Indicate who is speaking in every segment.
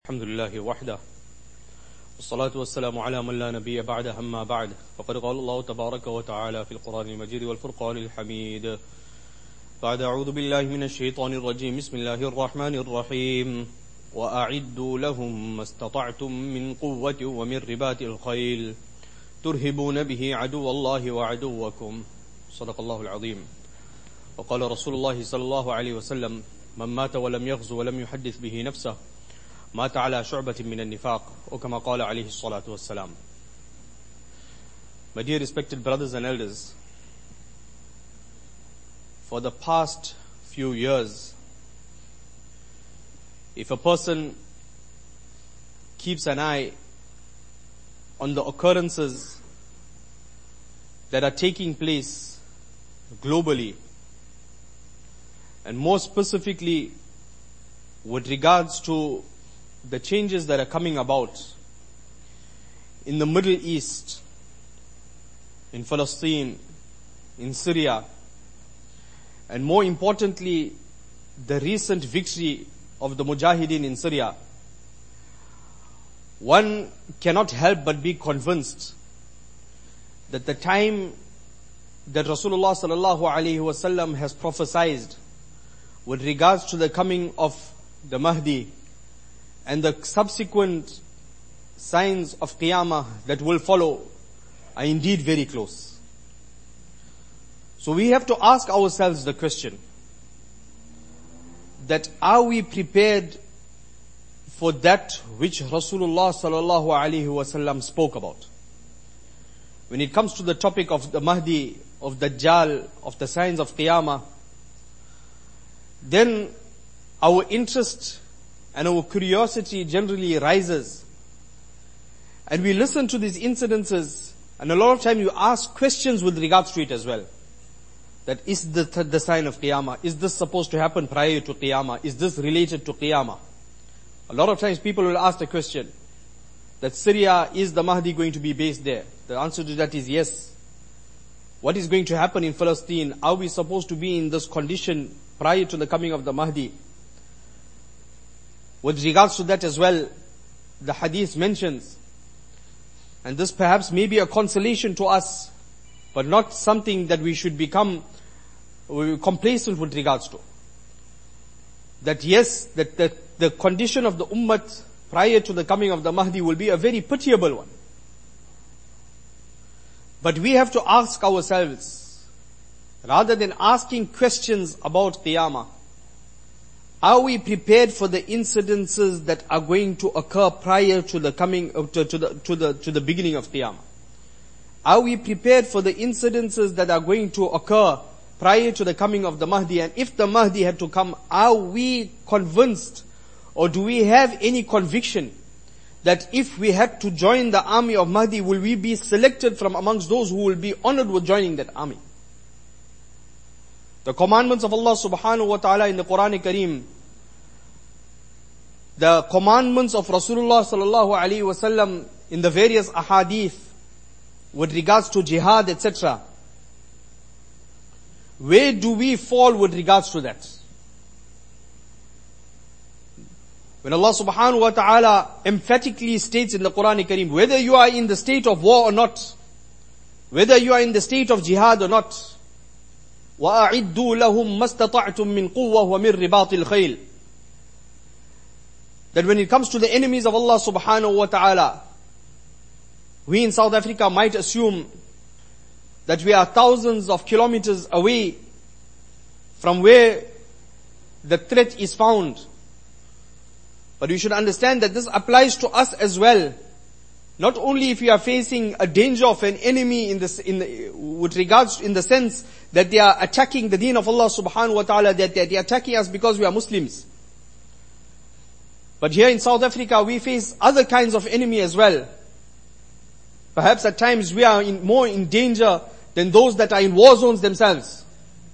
Speaker 1: الحمد لله وحده والصلاة والسلام على من لا نبي بعده أما بعد فقد قال الله تبارك وتعالى في القرآن المجيد والفرقان الحميد بعد أعوذ بالله من الشيطان الرجيم بسم الله الرحمن الرحيم وأعدوا لهم ما استطعتم من قوة ومن رباط الخيل ترهبون به عدو الله وعدوكم صدق الله العظيم وقال رسول الله صلى الله عليه وسلم من مات ولم يغزو ولم يحدث به نفسه مات على شعبة من النفاق or كما قال عليه الصلاة والسلام. My dear respected brothers and elders, for the past few years, if a person keeps an eye on the occurrences that are taking place globally, and more specifically with regards to the changes that are coming about in the Middle East, in Palestine, in Syria, and more importantly, the recent victory of the Mujahideen in Syria, one cannot help but be convinced that the time that Rasulullah sallallahu alaihi wasallam has prophesied with regards to the coming of the Mahdi and the subsequent signs of Qiyamah that will follow are indeed very close. So we have to ask ourselves the question that are we prepared for that which Rasulullah sallallahu alaihi wasallam spoke about? When it comes to the topic of the Mahdi, of Dajjal, of the signs of Qiyamah, then our interest and our curiosity generally rises. And we listen to these incidences, and a lot of time you ask questions with regards to it as well. That is the sign of Qiyamah? Is this supposed to happen prior to Qiyamah? Is this related to Qiyamah? A lot of times people will ask the question that Syria, is the Mahdi going to be based there? The answer to that is yes. What is going to happen in Palestine? Are we supposed to be in this condition prior to the coming of the Mahdi? With regards to that as well, the hadith mentions, and this perhaps may be a consolation to us, but not something that we should become complacent with regards to. That yes, that the condition of the ummah prior to the coming of the Mahdi will be a very pitiable one. But we have to ask ourselves, rather than asking questions about Qiyamah, are we prepared for the incidences that are going to occur prior to the coming to the beginning of Qiyamah? Are we prepared for the incidences that are going to occur prior to the coming of the Mahdi? And if the Mahdi had to come, are we convinced, or do we have any conviction that if we had to join the army of Mahdi, will we be selected from amongst those who will be honored with joining that army? The commandments of Allah subhanahu wa ta'ala in the Quran Kareem, the commandments of Rasulullah sallallahu alaihi wasallam in the various ahadith with regards to jihad, etc. Where do we fall with regards to that? When Allah subhanahu wa ta'ala emphatically states in the Quran Kareem, whether you are in the state of war or not, whether you are in the state of jihad or not, وَأَعِدُّوا لَهُمْ مَا اسْتَطَعْتُم مِّن قُوَّةٍ وَمِن رِبَاطِ الْخَيْلِ. That when it comes to the enemies of Allah subhanahu wa ta'ala, we in South Africa might assume that we are thousands of kilometers away from where the threat is found. But we should understand that this applies to us as well. Not only if we are facing a danger of an enemy with regards in the sense that they are attacking the deen of Allah subhanahu wa ta'ala, that they are attacking us because we are Muslims. But here in South Africa, we face other kinds of enemy as well. Perhaps at times we are more in danger than those that are in war zones themselves.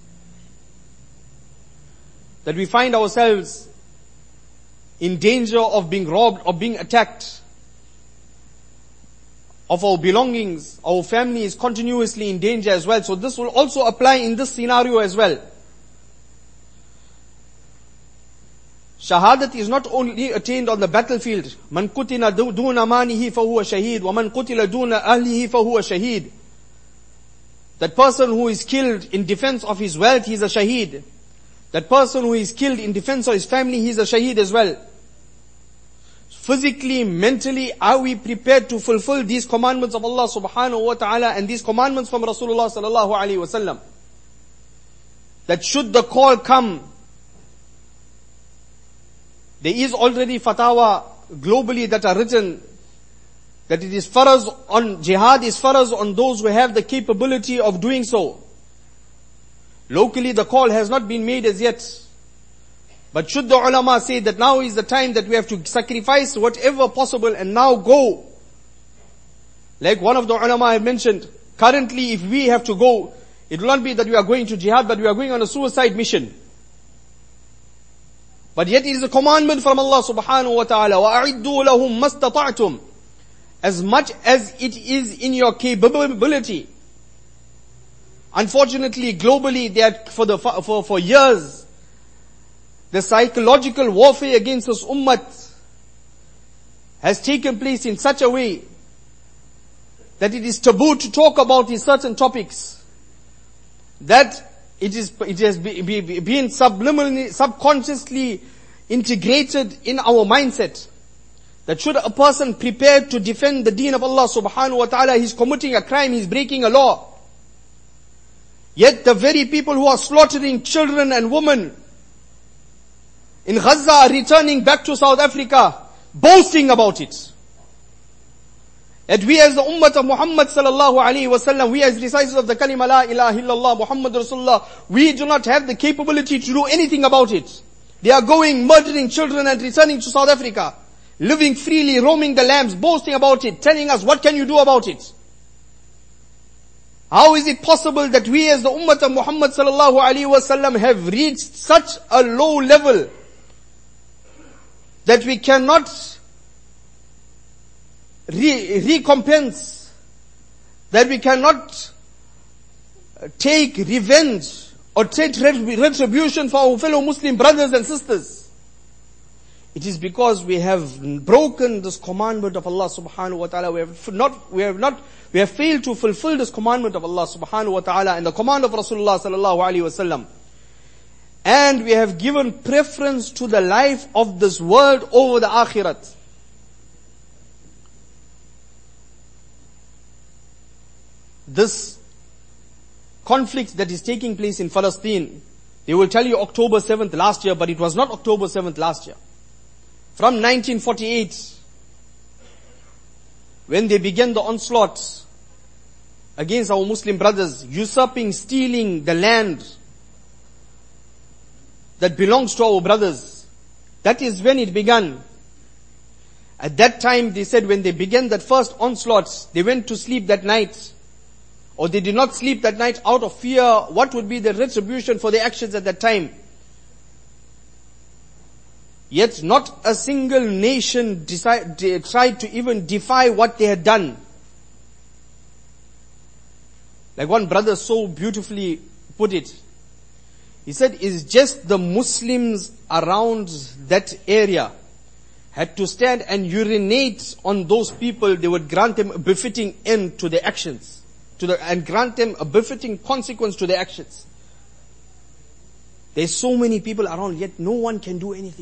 Speaker 1: That we find ourselves in danger of being robbed or being attacked, of our belongings. Our family is continuously in danger as well. So this will also apply in this scenario as well. Shahadat is not only attained on the battlefield. Man qutila duna manihi fahuwa shaheed, wa man qutila duna ahlihi fahuwa shaheed. That person who is killed in defense of his wealth, he is a shaheed. That person who is killed in defense of his family, he is a shaheed as well. Physically, mentally, are we prepared to fulfill these commandments of Allah subhanahu wa ta'ala and these commandments from Rasulullah sallallahu alaihi wasallam? That should the call come, there is already fatwa globally that are written that it is faraz on, jihad is faraz on those who have the capability of doing so. Locally the call has not been made as yet. But should the ulama say that now is the time that we have to sacrifice whatever possible and now go. Like one of the ulama have mentioned, currently if we have to go, it will not be that we are going to jihad, but we are going on a suicide mission. But yet it is a commandment from Allah subhanahu wa ta'ala, وَأَعِدُّوا لَهُمْ مَسْتَطَعْتُمْ. As much as it is in your capability. Unfortunately, globally, for years, the psychological warfare against this ummah has taken place in such a way that it is taboo to talk about these certain topics. That it has been subliminally, subconsciously integrated in our mindset. That should a person prepare to defend the deen of Allah subhanahu wa ta'ala, he's committing a crime, he's breaking a law. Yet the very people who are slaughtering children and women in Gaza are returning back to South Africa, boasting about it. That we as the ummah of Muhammad sallallahu alaihi wasallam, we as reciters of the kalima la ilaha illallah Muhammad Rasulullah, we do not have the capability to do anything about it. They are going, murdering children and returning to South Africa, living freely, roaming the lands, boasting about it, telling us what can you do about it. How is it possible that we as the ummah of Muhammad sallallahu alaihi wasallam have reached such a low level that we cannot recompense, that we cannot take revenge or take retribution for our fellow Muslim brothers and sisters? It is because we have broken this commandment of Allah subhanahu wa ta'ala. We have failed to fulfill this commandment of Allah subhanahu wa ta'ala and the command of Rasulullah sallallahu alaihi wasallam. And we have given preference to the life of this world over the akhirat. This conflict that is taking place in Palestine, they will tell you October 7th last year, but it was not October 7th last year. From 1948, when they began the onslaught against our Muslim brothers, usurping, stealing the land that belongs to our brothers, that is when it began. At that time, they said when they began that first onslaught, they went to sleep that night, or they did not sleep that night out of fear, what would be the retribution for their actions at that time. Yet not a single nation tried to even defy what they had done. Like one brother so beautifully put it. He said, it's just the Muslims around that area had to stand and urinate on those people, they would grant them a befitting end to their actions. And grant them a befitting consequence to their actions. There's so many people around, yet no one can do anything.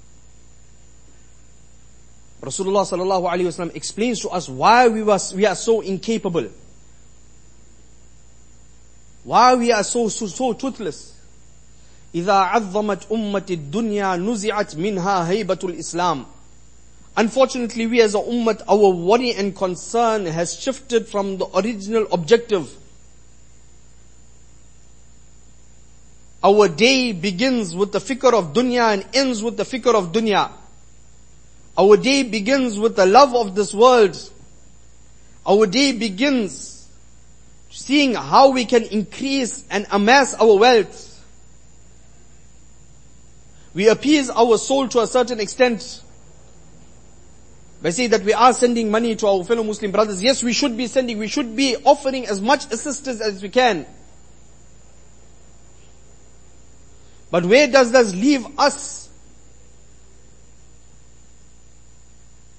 Speaker 1: Rasulullah sallallahu alaihi wasallam explains to us why we are so incapable. Why we are so toothless. إِذَا عَظَّمَتْ أُمَّةِ الدُّنْيَا نُزِعَتْ مِنْهَا هَيْبَةُ الْإِسْلَامِ. Unfortunately, we as a ummah, our worry and concern has shifted from the original objective. Our day begins with the fikr of dunya and ends with the fikr of dunya. Our day begins with the love of this world. Our day begins seeing how we can increase and amass our wealth. We appease our soul to a certain extent by saying that we are sending money to our fellow Muslim brothers. Yes, we should be sending, we should be offering as much assistance as we can. But where does that leave us?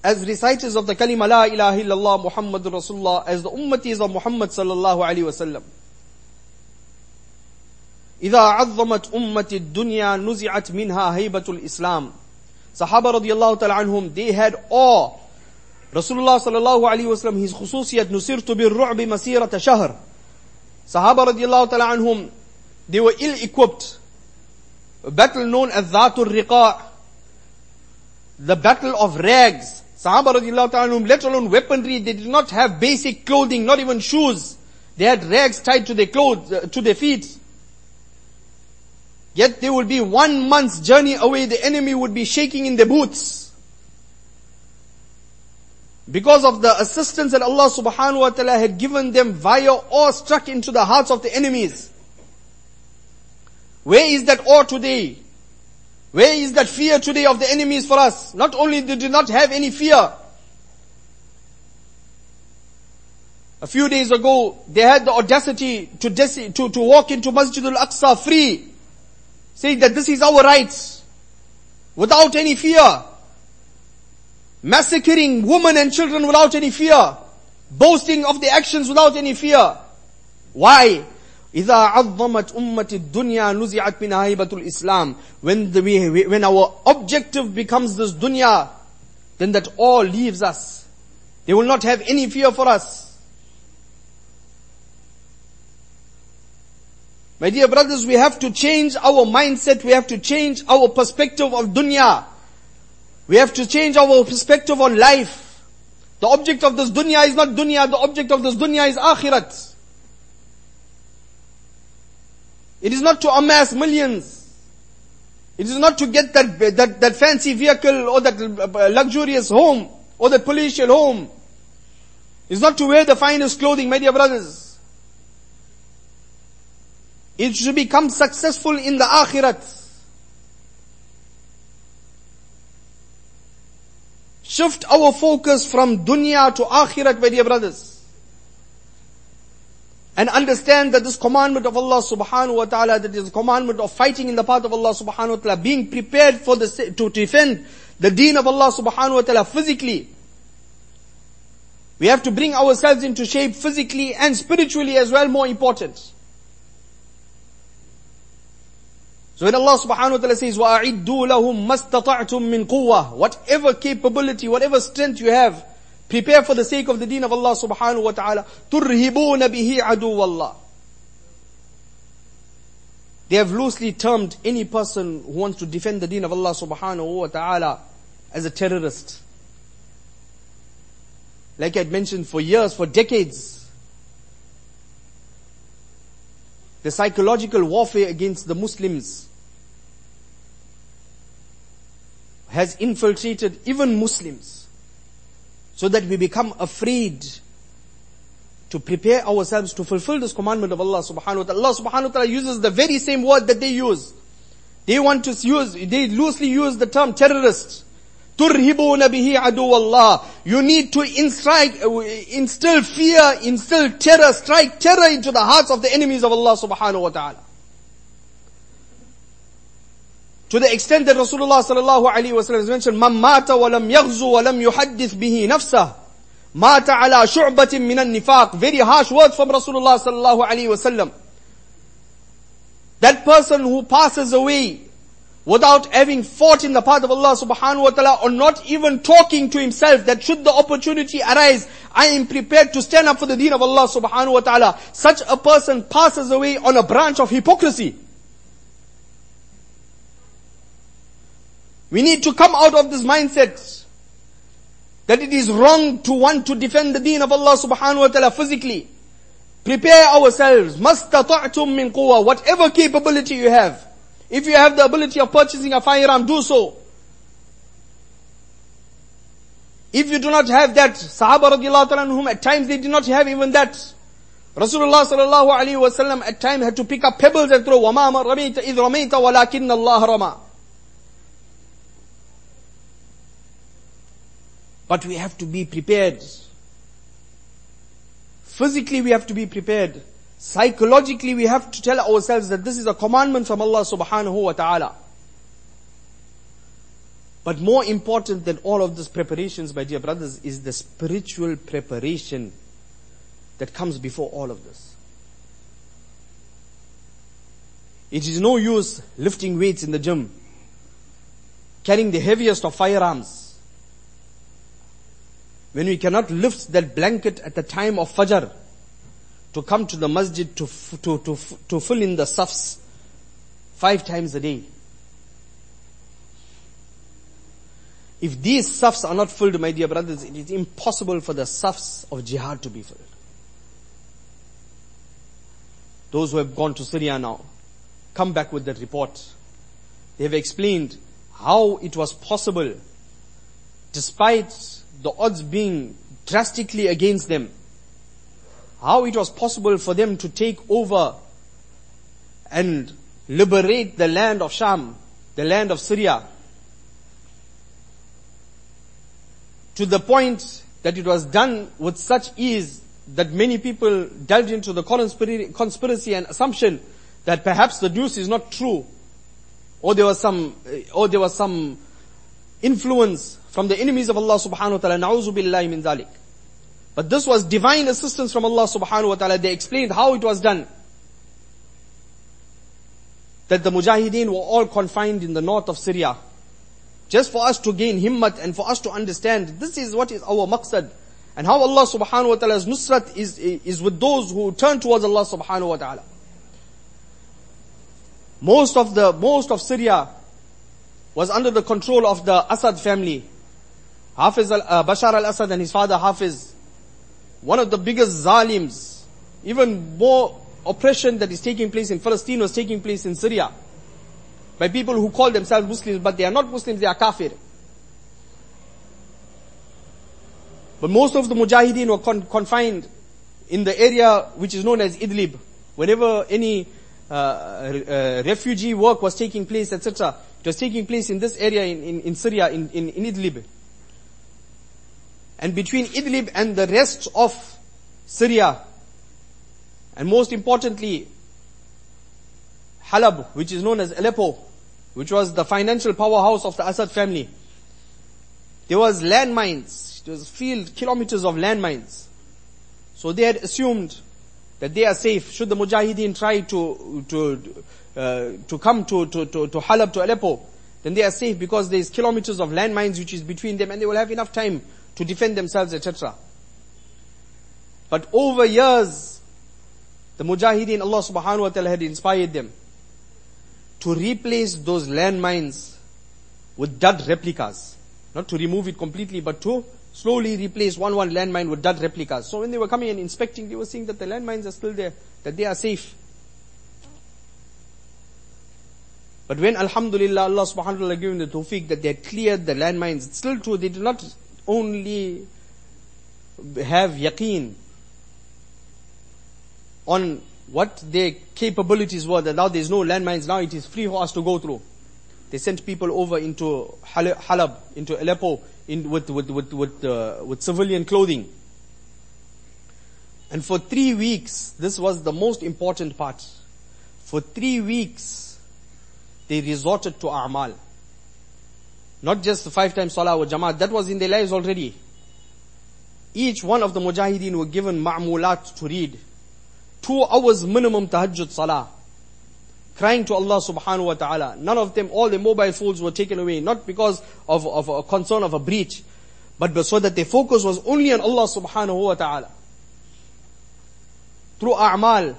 Speaker 1: as reciters of the kalima La ilaha illallah Muhammadur Rasulullah, as the ummatis of Muhammad sallallahu alaihi wasallam. إذا عظمت أمة الدنيا نزعت منها هيبة الإسلام. Sahaba radiallahu ta'ala anhum, they had awe. Rasulullah sallallahu alaihi wasallam, his khususiyat, nusirtu bir-ru'bi masirata shahr. Sahaba radiallahu ta'ala anhum, they were ill-equipped. A battle known as Dhatul Riqa', the battle of rags. Sahaba radiallahu ta'ala anhum, let alone weaponry, they did not have basic clothing, not even shoes. They had rags tied to their clothes, to their feet. Yet they would be 1 month's journey away, the enemy would be shaking in their boots. Because of the assistance that Allah subhanahu wa ta'ala had given them via awe struck into the hearts of the enemies. Where is that awe today? Where is that fear today of the enemies for us? Not only did they not have any fear. A few days ago, they had the audacity to walk into Masjid al-Aqsa free, saying that this is our rights, without any fear. Massacring women and children without any fear. Boasting of the actions without any fear. Why? إِذَا عَظَّمَتْ أُمَّةِ الدُّنْيَا نُزِعَتْ مِنْ هَيْبَةُ الْإِسْلَامِ. When our objective becomes this dunya, then that all leaves us. They will not have any fear for us. My dear brothers, we have to change our mindset. We have to change our perspective of dunya. We have to change our perspective on life. The object of this dunya is not dunya. The object of this dunya is akhirat. It is not to amass millions. It is not to get that fancy vehicle or that luxurious home or that palatial home. It's not to wear the finest clothing, my dear brothers. It should become successful in the akhirat. Shift our focus from dunya to akhirat, my dear brothers. And understand that this commandment of Allah subhanahu wa ta'ala, that is a commandment of fighting in the path of Allah subhanahu wa ta'ala, being prepared to defend the deen of Allah subhanahu wa ta'ala physically. We have to bring ourselves into shape physically and spiritually as well, more important. So when Allah subhanahu wa ta'ala says, وَأَعِدُّوا لَهُمْ مَسْتَطَعْتُم مِّن قُوَّةٍ, whatever capability, whatever strength you have, prepare for the sake of the deen of Allah subhanahu wa ta'ala. تُرْهِبُونَ بِهِ عَدُوَّ اللَّهِ. They have loosely termed any person who wants to defend the deen of Allah subhanahu wa ta'ala as a terrorist. Like I had mentioned, for years, for decades, the psychological warfare against the Muslims has infiltrated even Muslims, so that we become afraid to prepare ourselves to fulfill this commandment of Allah subhanahu wa ta'ala. Allah subhanahu wa ta'ala uses the very same word that they use. They loosely use the term terrorist. تُرْهِبُونَ بِهِ عَدُوَّ اللَّهِ. You need to instill fear, instill terror, strike terror into the hearts of the enemies of Allah subhanahu wa ta'ala. To the extent that Rasulullah sallallahu alaihi wasallam has mentioned, مَنْ مَاتَ وَلَمْ يَغْزُ وَلَمْ يُحَدِّثْ بِهِ نَفْسَهُ مَاتَ عَلَى شُعْبَةٍ مِنَ النِّفَاقِ. Very harsh words from Rasulullah sallallahu alaihi wasallam. That person who passes away without having fought in the path of Allah subhanahu wa ta'ala, or not even talking to himself that should the opportunity arise, I am prepared to stand up for the deen of Allah subhanahu wa ta'ala. Such a person passes away on a branch of hypocrisy. We need to come out of this mindset that it is wrong to want to defend the deen of Allah subhanahu wa ta'ala physically. Prepare ourselves. مَسْتَطَعْتُم مِّن قُوَّةٍ. Whatever capability you have. If you have the ability of purchasing a firearm, do so. If you do not have that, Sahaba radiallahu ta'ala anhum, at times they did not have even that. Rasulullah sallallahu alaihi wasallam at times had to pick up pebbles and throw. وَمَا رَمَيْتَ إِذْ رَمَيْتَ وَلَكِنَّ اللَّهَ رَمَى. But we have to be prepared. Physically we have to be prepared. Psychologically we have to tell ourselves that this is a commandment from Allah subhanahu wa ta'ala. But more important than all of these preparations, my dear brothers, is the spiritual preparation that comes before all of this. It is no use lifting weights in the gym, carrying the heaviest of firearms, when we cannot lift that blanket at the time of Fajr to come to the masjid to fill in the safs 5 times a day. If these safs are not filled, my dear brothers, it is impossible for the safs of jihad to be filled. Those who have gone to Syria now, come back with that report. They have explained how it was possible, despite the odds being drastically against them, how it was possible for them to take over and liberate the land of Sham, the land of Syria, to the point that it was done with such ease that many people delved into the conspiracy and assumption that perhaps the news is not true, or there was some influence from the enemies of Allah subhanahu wa ta'ala. Na'udhu billahi min dhalik. But this was divine assistance from Allah subhanahu wa ta'ala. They explained how it was done. That the mujahideen were all confined in the north of Syria. Just for us to gain himmat and for us to understand this is what is our maqsad. And how Allah subhanahu wa ta'ala's nusrat is with those who turn towards Allah subhanahu wa ta'ala. Most of Syria was under the control of the Assad family. Bashar al-Assad and his father Hafiz. One of the biggest zalims. Even more oppression that is taking place in Palestine was taking place in Syria. By people who call themselves Muslims, but they are not Muslims, they are kafir. But most of the mujahideen were confined in the area which is known as Idlib. Whenever any refugee work was taking place, etc., it was taking place in this area in Syria, in Idlib. And between Idlib and the rest of Syria, and most importantly, Halab, which is known as Aleppo, which was the financial powerhouse of the Assad family, there was landmines. There was kilometers of landmines. So they had assumed that they are safe. Should the mujahideen try to come to Halab, to Aleppo, then they are safe because there is kilometers of landmines which is between them, and they will have enough time to defend themselves, etc. But over years, the mujahideen, Allah subhanahu wa ta'ala had inspired them to replace those landmines with dud replicas. Not to remove it completely, but to slowly replace one landmine with dud replicas. So when they were coming and inspecting, they were seeing that the landmines are still there, that they are safe. But when, alhamdulillah, Allah subhanahu wa ta'ala gave them the tawfiq that they had cleared the landmines, it's still true, they did not only have yaqeen on what their capabilities were, that now there's no landmines, now it is free for us to go through. They sent people over into Halab, into Aleppo, with civilian clothing. And for 3 weeks, this was the most important part. For 3 weeks, they resorted to a'mal. Not just the 5 times salah wa jama'at, that was in their lives already. Each one of the mujahideen were given ma'mulat to read. 2 hours minimum tahajjud salah. Crying to Allah subhanahu wa ta'ala. None of them, all the mobile phones were taken away. Not because of a concern of a breach, but so that their focus was only on Allah subhanahu wa ta'ala. Through a'mal.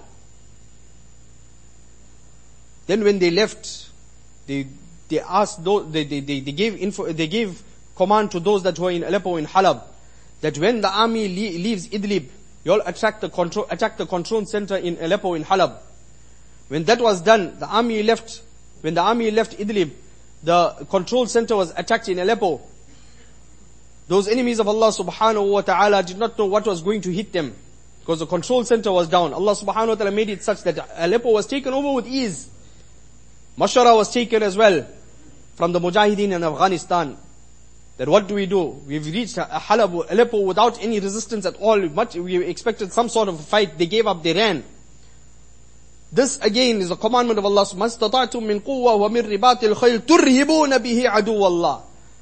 Speaker 1: Then when they left, they asked those, they gave command to those that were in Aleppo, in Halab, that when the army leaves Idlib, you all attack the control center in Aleppo, in Halab. When that was done, when the army left Idlib, the control center was attacked in Aleppo. Those enemies of Allah subhanahu wa ta'ala did not know what was going to hit them, because the control center was down. Allah subhanahu wa ta'ala made it such that Aleppo was taken over with ease. Mashara was taken as well from the mujahideen in Afghanistan. That what do? We've reached Halab, Aleppo without any resistance at all. We expected some sort of a fight. They gave up, they ran. This again is a commandment of Allah. مَسْتَطَعْتُم مِّن قُوَّةٍ وَمِن رِّبَاطِ الْخَيْلِ تُرْهِبُونَ بِهِ عَدُوَّ اللَّهِ.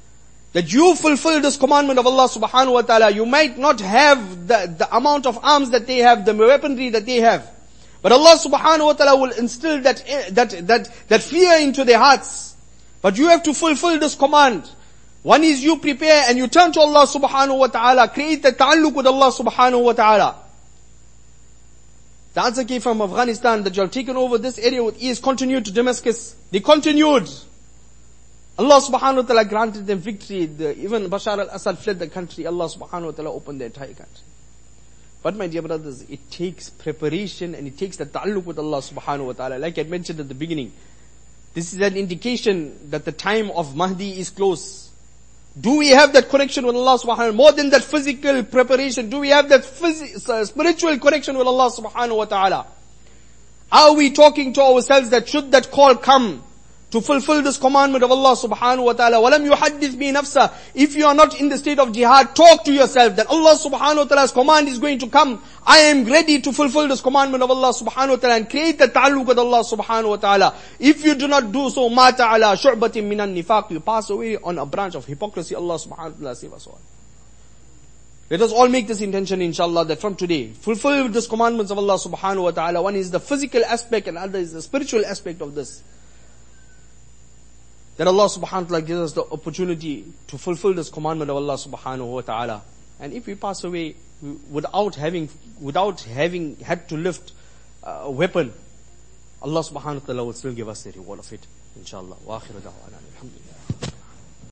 Speaker 1: that you fulfill this commandment of Allah subhanahu wa ta'ala. You might not have the amount of arms that they have, the weaponry that they have. But Allah subhanahu wa ta'ala will instill that fear into their hearts. But you have to fulfill this command. One is you prepare and you turn to Allah subhanahu wa ta'ala, create the ta'alluq with Allah subhanahu wa ta'ala. The answer came from Afghanistan that you have taken over this area with ease, continued to Damascus. They continued. Allah subhanahu wa ta'ala granted them victory. Even Bashar al-Assad fled the country. Allah subhanahu wa ta'ala opened the entire country. But my dear brothers, it takes preparation and it takes the ta'alluq with Allah subhanahu wa ta'ala. Like I mentioned at the beginning, this is an indication that the time of Mahdi is close. Do we have that connection with Allah subhanahu wa ta'ala? More than that physical preparation, do we have that spiritual connection with Allah subhanahu wa ta'ala? Are we talking to ourselves that should that call come to fulfill this commandment of Allah subhanahu wa ta'ala? وَلَمْ يُحَدِّثْ بِي نَفْسَهُ. If you are not in the state of jihad, talk to yourself that Allah subhanahu wa ta'ala's command is going to come. I am ready to fulfill this commandment of Allah subhanahu wa ta'ala and create the ta'alluq with Allah subhanahu wa ta'ala. If you do not do so, مَاتَ عَلَى شُعْبَةٍ مِنَ النِّفَاقِ, you pass away on a branch of hypocrisy. Allah subhanahu wa ta'ala save us all. Let us all make this intention, inshallah, that from today, fulfill this commandments of Allah subhanahu wa ta'ala. One is the physical aspect and other is the spiritual aspect of this. That Allah subhanahu wa ta'ala gives us the opportunity to fulfill this commandment of Allah subhanahu wa ta'ala. And if we pass away without having had to lift a weapon, Allah subhanahu wa ta'ala will still give us the reward of it, inshallah. Wa akhiru da'wana alhamdulillah.